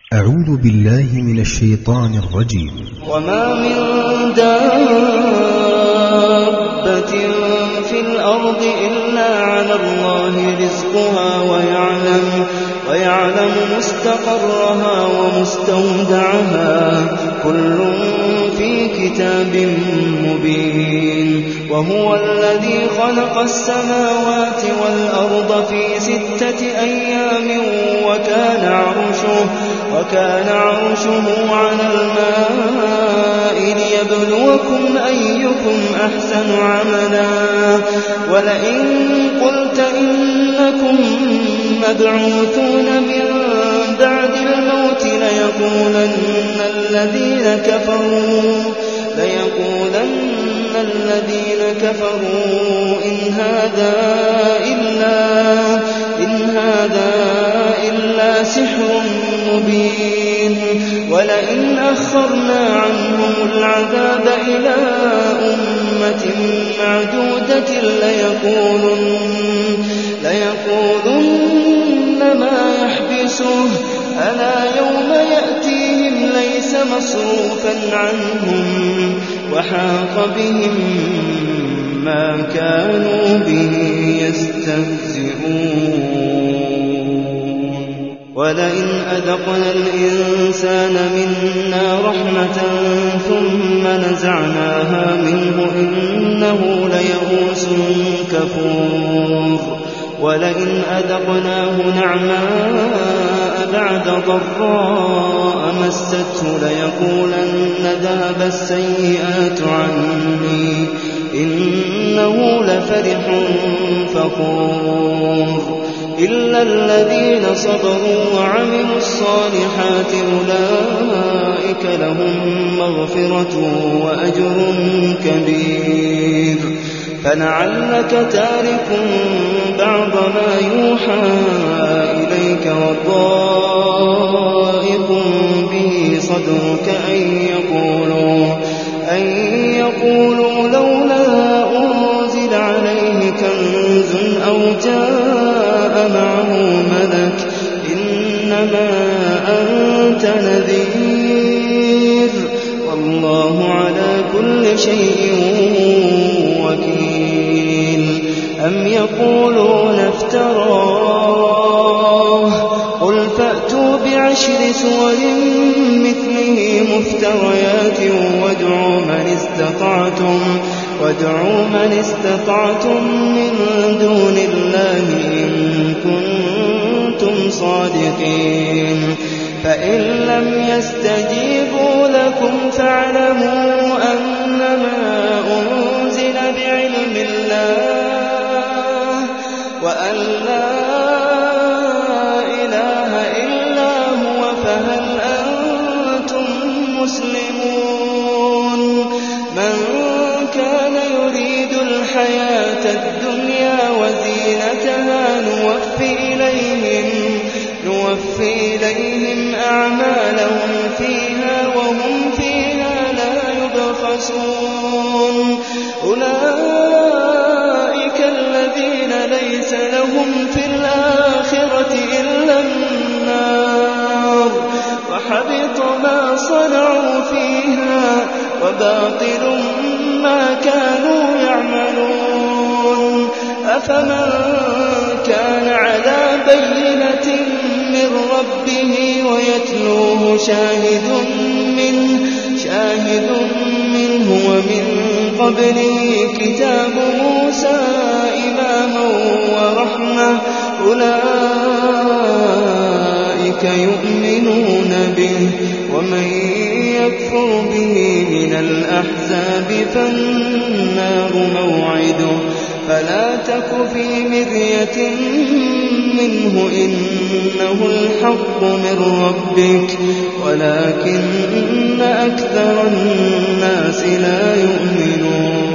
أعوذ بالله من الشيطان الرجيم. وما من دابة في الأرض إلا على الله رزقها ويعلم مستقرها ومستودعها كل في كتاب مبين. وهو الذي خلق السماوات والأرض في 6 أيام وكان عرشه على الماء ليبلوكم أيكم أحسن عملا. ولئن قلت إنكم مبعوثون من بعد الموت ليقولن الذين كفروا إن هذا إلا سحر مبين. ولئن أخرنا عنهم العذاب إلى أمة معدودة ليقولن ما يحبسه ألا يوم يأتيهم ليس مصروفا عنهم وحاق بهم ما كانوا به يستهزئون. ولئن أذقنا الإنسان منا رحمة ثم نزعناها منه إنه ليئوس كفور. ولئن أذقناه نعماء بعد ضراء مسته ليقولن ذهب السيئات عني إنه لفرح فخور. إلا الذين صبروا وعملوا الصالحات أولئك لهم مغفرة وأجر كبير. فلعلك تارك بعض ما يوحى إليك وضائق به صدرك أن يقولوا لولا أنزل عليه كنز أو جاء معه ملك إنما أنت نذير والله على كل شيء وكيل. أم يقولون افتراه قل فأتوا ب10 سور مثله مفتريات وادعوا من استطعتم من دون الله إن كنتم صادقين. فإن لم يستجيبوا لكم فاعلموا أنما أنزل بعلم الله وأن لا إله إلا هو فهل أنتم مسلمون. من كان يريد الحياة الدنيا وزينتها نوفي إليهم أعمالهم فيها وهم فيها لا يبخسون. أولئك الذين ليس لهم في الآخرة إلا النار وحبط ما صنعوا فيها وباطل ما كانوا يعملون. أفمن كان على بينة من ربه ويتلوه شاهد منه ومن قبله كتاب موسى إماما ورحمة أولئك يؤمنون به. ومن يكفر به من الأحزاب فالنار موعده فلا تك في مرية منه إنه الحق من ربك ولكن أكثر الناس لا يؤمنون.